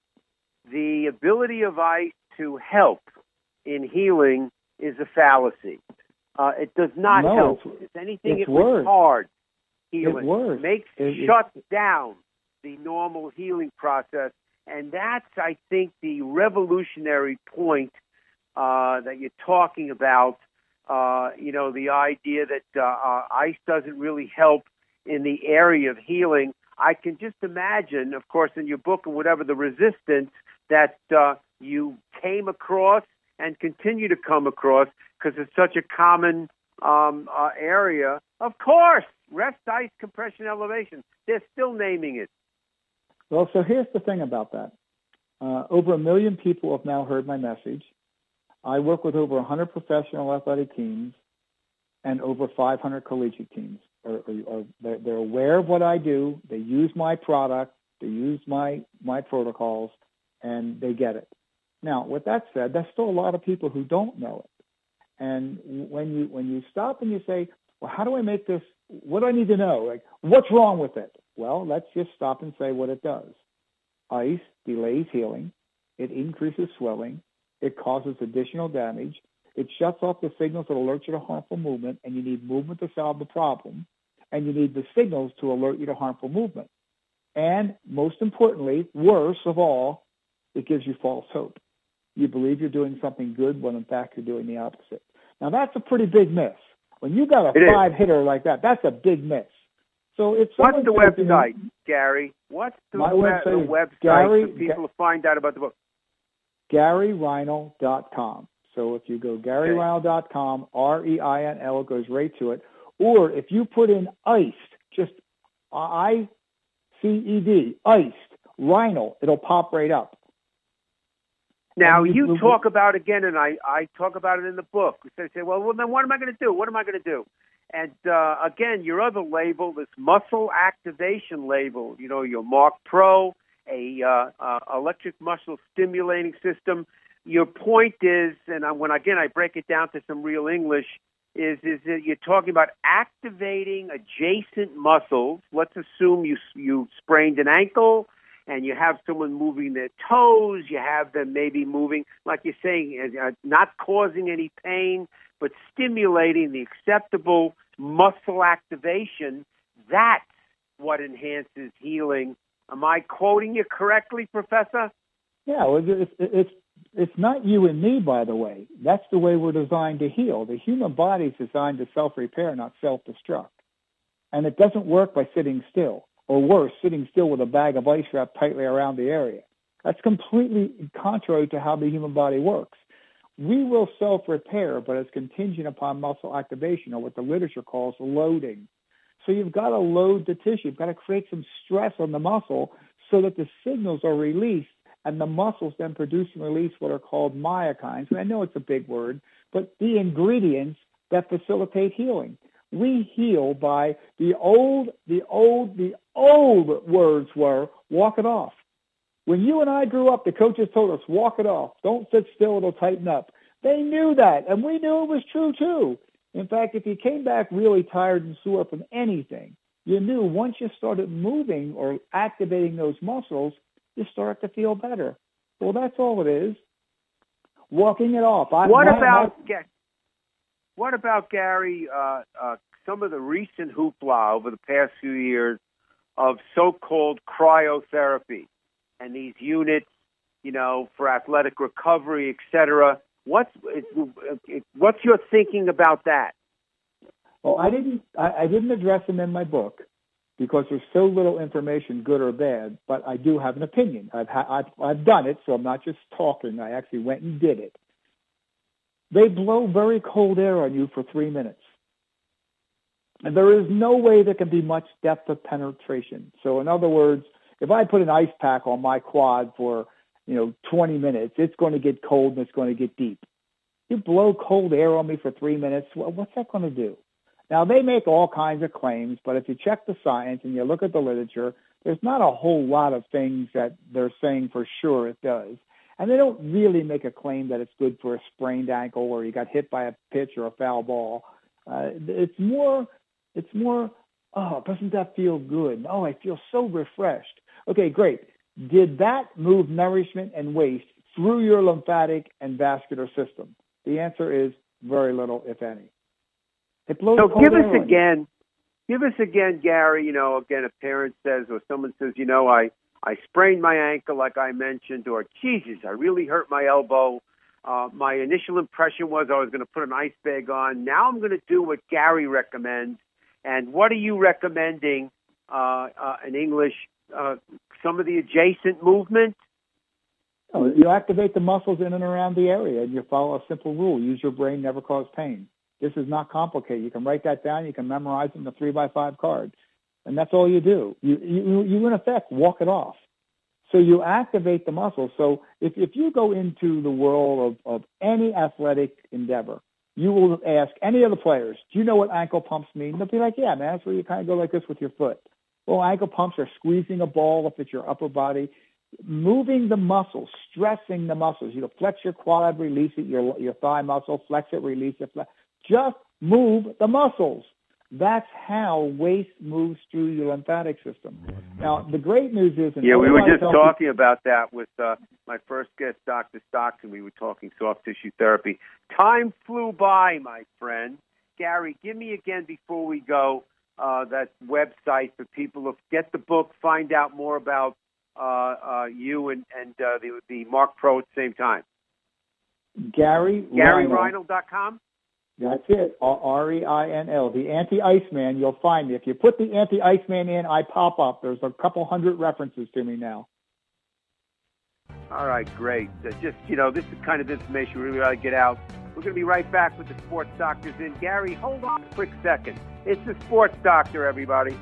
the ability of ice to help in healing is a fallacy. Uh, it does not no, help. It's, if anything, it's it worse. retards healing. It worse. Makes it, shuts it, down the normal healing process, and that's, I think, the revolutionary point uh, that you're talking about. Uh, you know, the idea that uh, uh, ice doesn't really help in the area of healing. I can just imagine, of course, in your book or whatever, the resistance that uh, you came across and continue to come across because it's such a common um, uh, area. Of course, rest, ice, compression, elevation. They're still naming it. Well, so here's the thing about that. Uh, over a million people have now heard my message. I work with over one hundred professional athletic teams and over five hundred collegiate teams. Or, or, or they're, they're aware of what I do. They use my product. They use my my protocols, and they get it. Now, with that said, there's still a lot of people who don't know it. And when you when you stop and you say, well, how do I make this? What do I need to know? Like, what's wrong with it? Well, let's just stop and say what it does. Ice delays healing. It increases swelling. It causes additional damage. It shuts off the signals that alert you to harmful movement, and you need movement to solve the problem, and you need the signals to alert you to harmful movement. And most importantly, worse of all, it gives you false hope. You believe you're doing something good when in fact you're doing the opposite. Now that's a pretty big miss. When you got a It five is. hitter like that, that's a big miss. So if What's the says to me, website, Gary? What's the, My web, website the is website Gary- for people to find out about the book? Gary Reinl dot com. So if you go Gary Reinl dot com, R E I N L, it goes right to it. Or if you put in iced, just I C E D, iced, Reinl, it'll pop right up. Now, And you talk about, again, and I, I talk about it in the book. We say, well, well, then what am I going to do? What am I going to do? And uh, again, your other label, this muscle activation label, you know, your Mark Pro, a uh, uh, electric muscle stimulating system. Your point is, and I, when again I break it down to some real English, is is that you're talking about activating adjacent muscles. Let's assume you you sprained an ankle, and you have someone moving their toes. You have them maybe moving, like you're saying, uh, not causing any pain, but stimulating the acceptable muscle activation. That's what enhances healing. Am I quoting you correctly, Professor? Yeah, well, it's, it's it's not you and me, by the way. That's the way we're designed to heal. The human body is designed to self-repair, not self-destruct. And it doesn't work by sitting still, or worse, sitting still with a bag of ice wrapped tightly around the area. That's completely contrary to how the human body works. We will self-repair, but it's contingent upon muscle activation, or what the literature calls loading. So you've got to load the tissue. You've got to create some stress on the muscle so that the signals are released, and the muscles then produce and release what are called myokines. And I know it's a big word, but the ingredients that facilitate healing. We heal by the old, the old, the old words were, walk it off. When you and I grew up, the coaches told us, walk it off. Don't sit still, it'll tighten up. They knew that, and we knew it was true too. In fact, if you came back really tired and sore from anything, you knew once you started moving or activating those muscles, you start to feel better. Well, that's all it is. Walking it off. I, what my, about my, what about Gary? Uh, uh, some of the recent hoopla over the past few years of so-called cryotherapy and these units, you know, for athletic recovery, et cetera. What's what's your thinking about that? Well, I didn't I, I didn't address them in my book because there's so little information, good or bad. But I do have an opinion. I've ha- I've, I've done it, so I'm not just talking. I actually went and did it. They blow very cold air on you for three minutes, and there is no way there can be much depth of penetration. So, in other words, if I put an ice pack on my quad for you know, twenty minutes, it's going to get cold and it's going to get deep. You blow cold air on me for three minutes, well, what's that going to do? Now, they make all kinds of claims, but if you check the science and you look at the literature, there's not a whole lot of things that they're saying for sure it does. And they don't really make a claim that it's good for a sprained ankle or you got hit by a pitch or a foul ball. Uh, it's more, it's more, oh, doesn't that feel good? Oh, I feel so refreshed. Okay, great. Did that move nourishment and waste through your lymphatic and vascular system? The answer is very little, if any. It blows so give us on. again, give us again, Gary, you know, again, a parent says or someone says, you know, I, I sprained my ankle like I mentioned, or, Jesus, I really hurt my elbow. Uh, my initial impression was I was going to put an ice bag on. Now I'm going to do what Gary recommends. And what are you recommending uh, uh, in English? Uh, some of the adjacent movement? Oh, you activate the muscles in and around the area, and you follow a simple rule. Use your brain, never cause pain. This is not complicated. You can write that down. You can memorize it in a three by five card. And that's all you do. You, you, you in effect, walk it off. So you activate the muscles. So if, if you go into the world of, of any athletic endeavor, you will ask any of the players, do you know what ankle pumps mean? They'll be like, yeah, man, that's where you kind of go like this with your foot. Well, ankle pumps are squeezing a ball if it's your upper body, moving the muscles, stressing the muscles. You know, flex your quad, release it, your your thigh muscle, flex it, release it. Flex. Just move the muscles. That's how waste moves through your lymphatic system. Now, the great news is... Yeah, we were just talking about that with uh, my first guest, Doctor Stockton. We were talking soft tissue therapy. Time flew by, my friend. Gary, give me again before we go, Uh, that website for people to get the book, find out more about uh, uh, you and, and uh, the, the Mark Pro at the same time. Gary Gary Reinl dot com? That's it, R E I N L. The Anti-Iceman, you'll find me. If you put the Anti-Iceman in, I pop up. There's a couple hundred references to me now. All right, great. Uh, just, you know, this is the kind of information we really ought to get out. We're going to be right back with the Sports Doctors in. Gary, hold on a quick second. It's the Sports Doctor, everybody.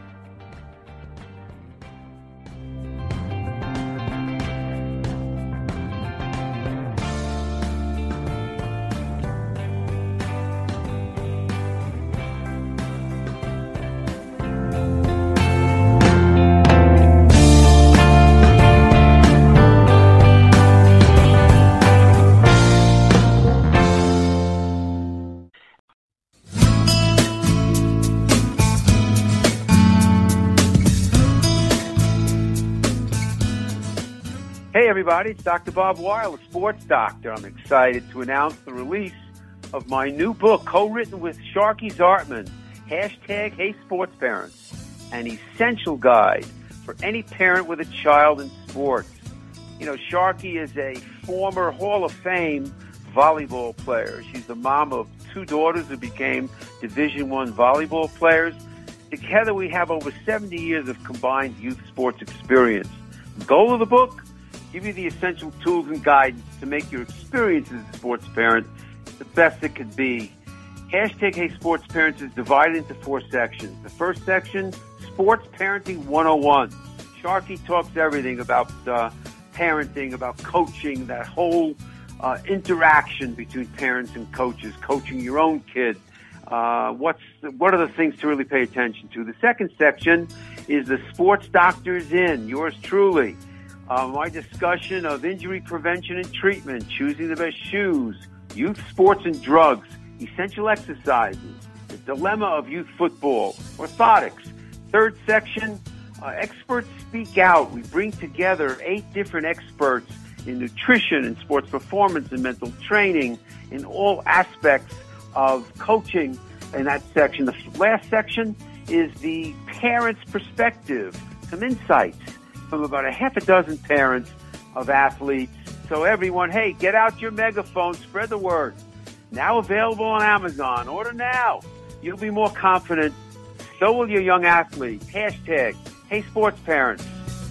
everybody. It's Doctor Bob Weil, a sports doctor. I'm excited to announce the release of my new book, co-written with Sharky Zartman, hashtag Hey Sports Parents, an essential guide for any parent with a child in sports. You know, Sharky is a former Hall of Fame volleyball player. She's the mom of two daughters who became Division One volleyball players. Together, we have over seventy years of combined youth sports experience. The goal of the book, give you the essential tools and guidance to make your experience as a sports parent the best it could be. Hashtag Hey Sports Parents is divided into four sections. The first section, Sports Parenting one oh one. Sharky talks everything about uh, parenting, about coaching, that whole uh, interaction between parents and coaches, coaching your own kid. Uh, what's what are the things to really pay attention to? The second section is the Sports Doctors In, yours truly. Uh, my discussion of injury prevention and treatment, choosing the best shoes, youth sports and drugs, essential exercises, the dilemma of youth football, orthotics. Third section, uh, experts speak out. We bring together eight different experts in nutrition and sports performance and mental training in all aspects of coaching in that section. The last section is the parent's perspective, some insights from about a half a dozen parents of athletes. So everyone, hey, get out your megaphone, spread the word. Now available on Amazon. Order now. You'll be more confident. So will your young athlete. Hashtag Hey Sports Parents.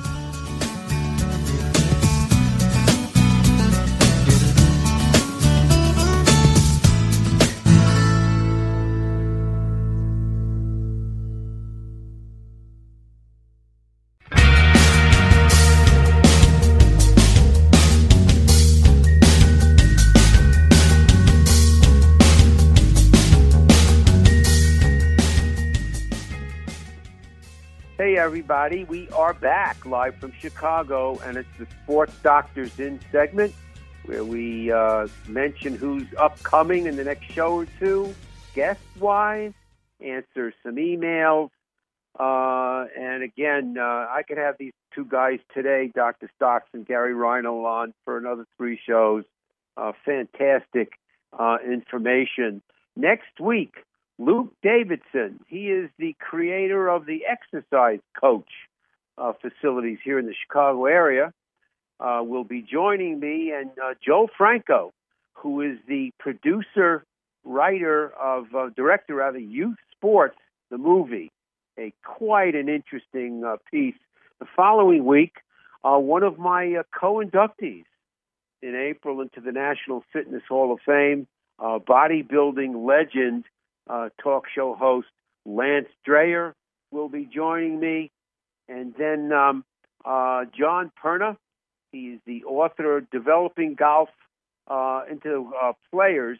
Hey everybody, we are back live from Chicago, and it's the Sports Doctors In segment where we uh, mention who's upcoming in the next show or two, guest-wise, answer some emails, uh, and again, uh, I could have these two guys today, Doctor Stocks and Gary Reinl, on for another three shows. Uh, fantastic uh, information. Next week, Luke Davidson, he is the creator of the Exercise Coach uh, facilities here in the Chicago area, uh, will be joining me, and uh, Joe Franco, who is the producer, writer of, uh, director rather, Youth Sports, the movie, a quite an interesting uh, piece. The following week, uh, one of my uh, co-inductees in April into the National Fitness Hall of Fame, uh, bodybuilding legend, Uh, talk show host Lance Dreyer will be joining me. And then um, uh, John Perna, he's the author of Developing Golf uh, into uh, Players,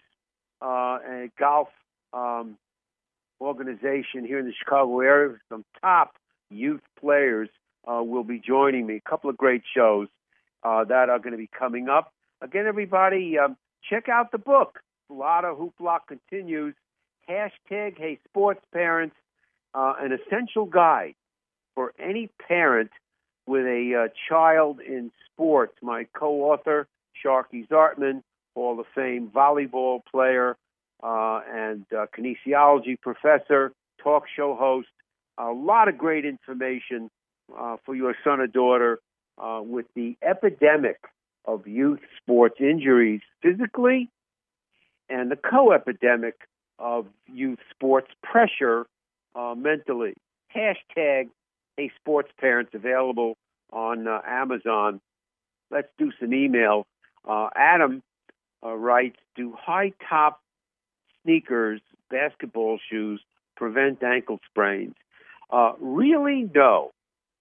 uh, a golf um, organization here in the Chicago area. Some top youth players uh, will be joining me. A couple of great shows uh, that are going to be coming up. Again, everybody, um, check out the book. Lotta Hoopla continues. Hashtag Hey Sports Parents, uh, an essential guide for any parent with a uh, child in sports. My co-author, Sharky Zartman, Hall of Fame volleyball player uh, and uh, kinesiology professor, talk show host. A lot of great information uh, for your son or daughter uh, with the epidemic of youth sports injuries physically and the co-epidemic of youth sports pressure uh, mentally. Hashtag Hey Sports Parents, available on uh, Amazon. Let's do some emails. Uh, Adam uh, writes, do high-top sneakers, basketball shoes, prevent ankle sprains? Uh, really, no.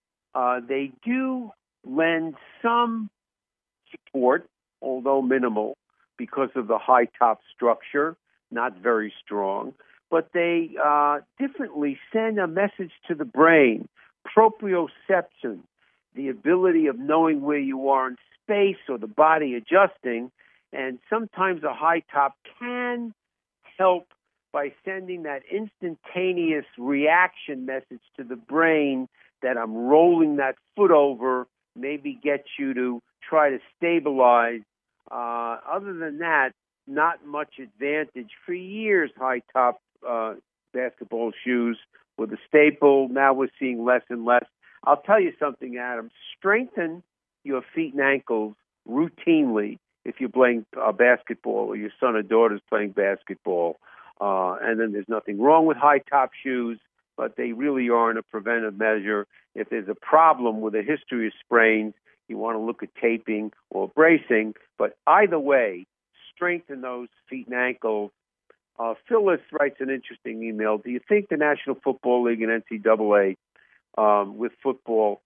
Uh, they do lend some support, although minimal, because of the high-top structure. Not very strong, but they uh, differently send a message to the brain, proprioception, the ability of knowing where you are in space or the body adjusting, and sometimes a high top can help by sending that instantaneous reaction message to the brain that I'm rolling that foot over, maybe get you to try to stabilize. Uh, other than that, not much advantage. For years, high-top uh, basketball shoes were the staple. Now we're seeing less and less. I'll tell you something, Adam. Strengthen your feet and ankles routinely if you're playing uh, basketball or your son or daughter's playing basketball. Uh, and then there's nothing wrong with high-top shoes, but they really aren't a preventive measure. If there's a problem with a history of sprains, you want to look at taping or bracing. But either way, strengthen those feet and ankles. Uh, Phyllis writes an interesting email. Do you think the National Football League and N C double A um, with football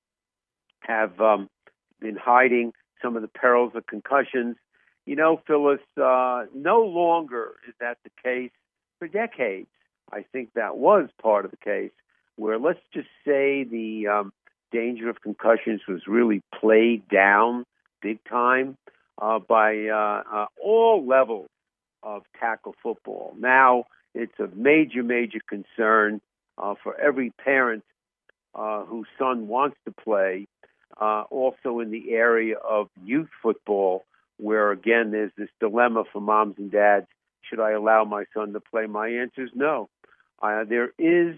have um, been hiding some of the perils of concussions? You know, Phyllis, uh, no longer is that the case. For decades, I think that was part of the case, where let's just say the um, danger of concussions was really played down big time uh, by uh, uh, all levels of tackle football. Now it's a major, major concern uh, for every parent uh, whose son wants to play. Uh, also in the area of youth football, where, again, there's this dilemma for moms and dads. Should I allow my son to play? My answer is no. Uh, there is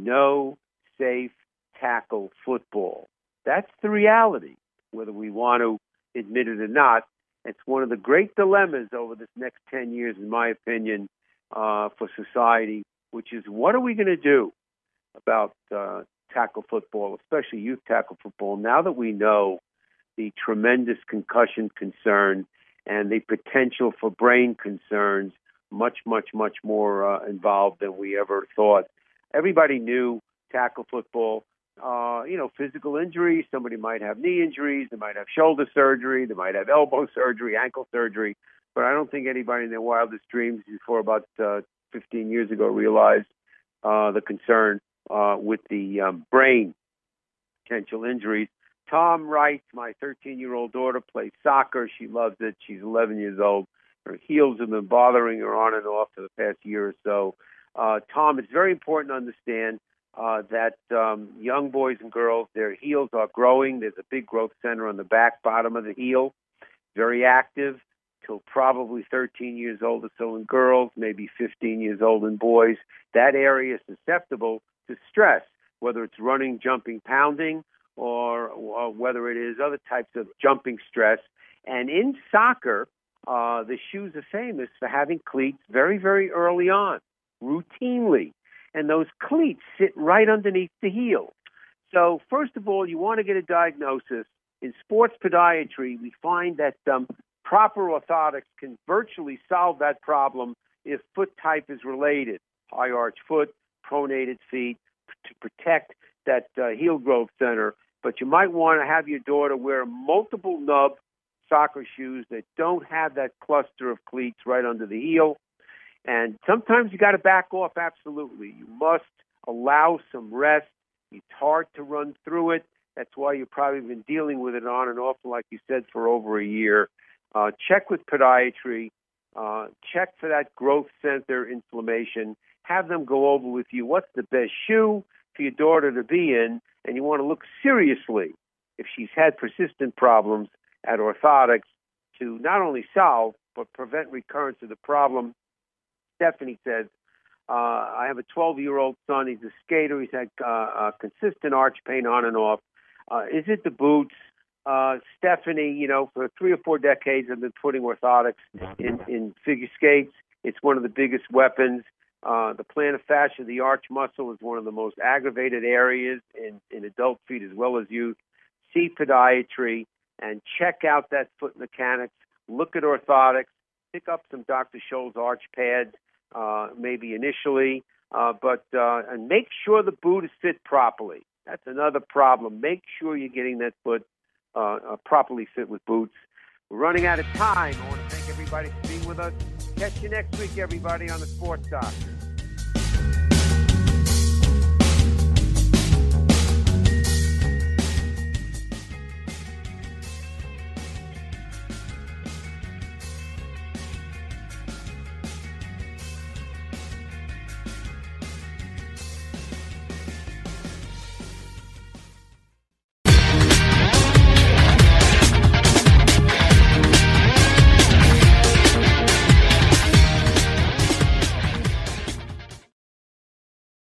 no safe tackle football. That's the reality, whether we want to admit it or not. It's one of the great dilemmas over this next ten years, in my opinion, uh, for society, which is what are we going to do about uh, tackle football, especially youth tackle football, now that we know the tremendous concussion concern and the potential for brain concerns much, much, much more uh, involved than we ever thought. Everybody knew tackle football, uh, you know, physical injuries. Somebody might have knee injuries. They might have shoulder surgery. They might have elbow surgery, ankle surgery. But I don't think anybody in their wildest dreams before about uh, fifteen years ago realized uh, the concern uh, with the um, brain potential injuries. Tom writes, my thirteen-year-old daughter plays soccer. She loves it. She's eleven years old. Her heels have been bothering her on and off for the past year or so. Uh, Tom, it's very important to understand uh, that um, young boys and girls, their heels are growing. There's a big growth center on the back bottom of the heel, very active till probably thirteen years old or so in girls, maybe fifteen years old in boys. That area is susceptible to stress, whether it's running, jumping, pounding, or, or whether it is other types of jumping stress. And in soccer, Uh, the shoes are famous for having cleats very, very early on, routinely. And those cleats sit right underneath the heel. So, first of all, you want to get a diagnosis. In sports podiatry, we find that um, proper orthotics can virtually solve that problem if foot type is related. High arch foot, pronated feet, to protect that uh, heel growth center. But you might want to have your daughter wear multiple nub soccer shoes that don't have that cluster of cleats right under the heel. And sometimes you got to back off, absolutely. You must allow some rest. It's hard to run through it. That's why you've probably been dealing with it on and off, like you said, for over a year. Uh, check with podiatry. Uh, check for that growth center inflammation. Have them go over with you what's the best shoe for your daughter to be in, and you want to look seriously if she's had persistent problems at orthotics to not only solve but prevent recurrence of the problem. Stephanie says, uh, I have a twelve-year-old son. He's a skater. He's had uh, uh, consistent arch pain on and off. Uh, is it the boots? Uh, Stephanie, you know, for three or four decades, I've been putting orthotics in, in figure skates. It's one of the biggest weapons. Uh, the plantar fascia, the arch muscle, is one of the most aggravated areas in, in adult feet as well as youth. See podiatry and check out that foot mechanics. Look at orthotics. Pick up some Doctor Scholl's arch pads, uh, maybe initially, uh, but uh, and make sure the boot is fit properly. That's another problem. Make sure you're getting that foot uh, uh, properly fit with boots. We're running out of time. I want to thank everybody for being with us. Catch you next week, everybody, on the Sports Doc.